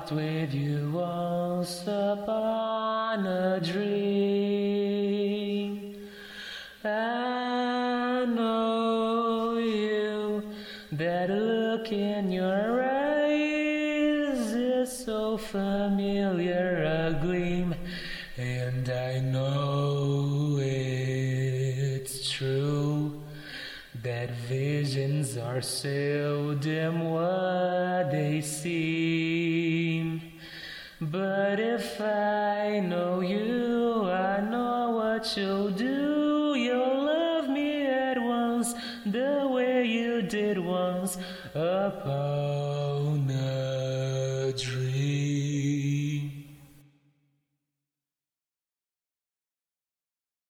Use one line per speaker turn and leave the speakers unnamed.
walked with you once upon a dream. I know you, that look in your eyes is so familiar, a gleam, and I know it's true that visions are seldom what they seem. But if I know you, I know what you'll do. You'll love me at once, the way you did once upon